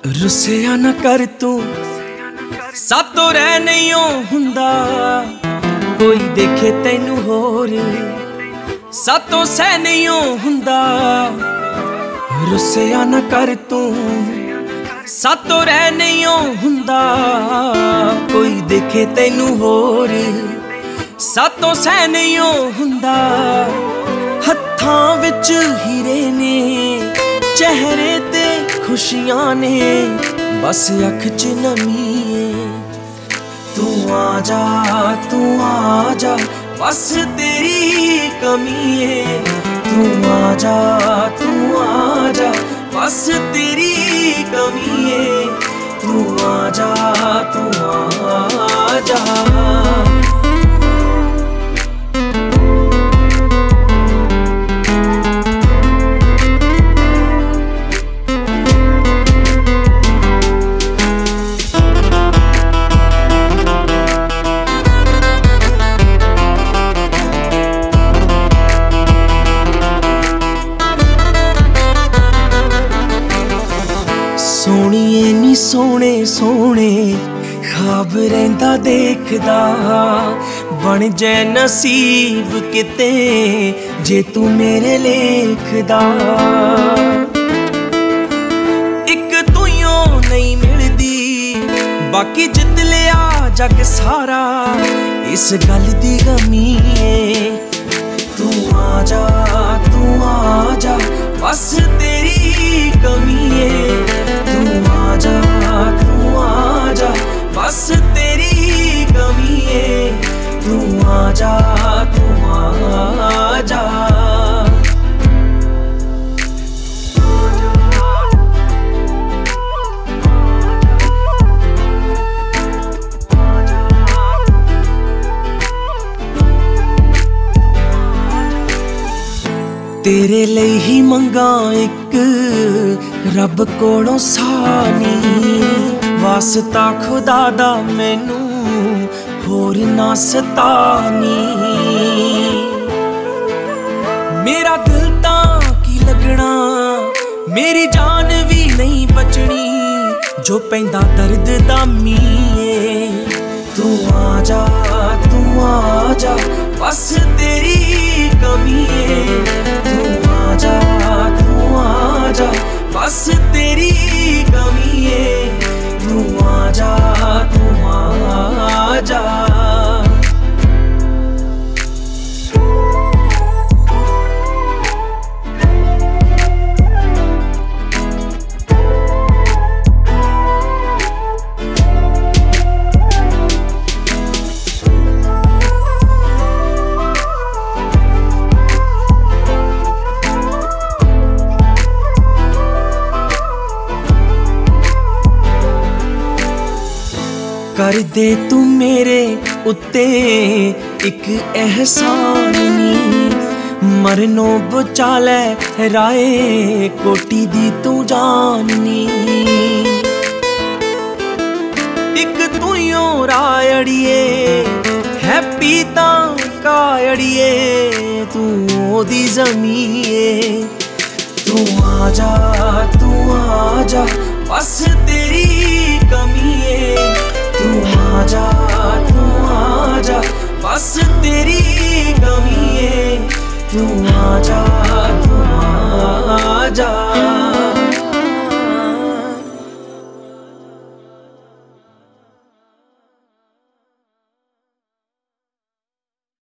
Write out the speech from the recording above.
रुसिया ना कर तू सातों रह नहीं हुंदा, कोई देखे तैनू होर सातों सह नहीं हुंदा। रुसिया ना कर तू सातों रह नहीं हुंदा, कोई देखे तैनू होर सातों सह नहीं हुंदा। हत्थां विच हीरे ने चेहरे ते खुशियां ने, बस अख च नमी है। तू आजा बस तेरी कमी है। तू आजा बस तेरी कमी है। तू आजा सोहणीए नी सोहणे सोहणे ख्वाब रहिंदा देखदा, बन जै नसीब किते जे तू मेरे लेखदा। इक तूंयो नहीं मिलदी बाकी जित लिया जग सारा, इस गल दी गमी है। तू आजा बस तेरी कमी है। तू आजा बस तेरी कमी है। तू आजा तेरे ਲਈ ही मंगा एक रब कोलों सानी, वास्ता खुदा दा मैनू होर ना सतानी। मेरा दिल तां की लगना, मेरी जान भी नहीं बचनी, जो पैंदा दर्द दा मीए। तू आजा बस तेरी कमी है। तू आजा बस तेरी कमी है। तू आजा कर दे तू मेरे उत्ते एक एहसान नी, मरनों बचा लै राए कोटी दी तू जाननी। एक तू यो रायड़िए हैप्पी तां कायड़िए, तू ओदी ज़मीए। तू आजा बस तेरी कमी है। तू आजा बस तेरी कमी है। तू